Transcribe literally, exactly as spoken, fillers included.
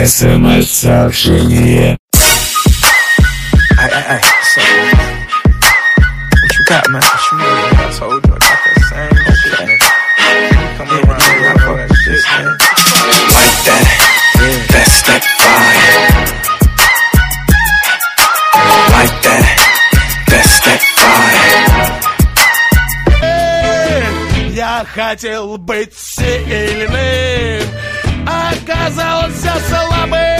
СМС-сообщение. Ay, ay, ay, so, what you got, man? What you mean? I told you I got that same shit, nigga. Come yeah, around here, I fuck that shit, man. Like that, yeah. That's that fire. Like that, that's that fire. Я хотел быть сильным, оказался слабым.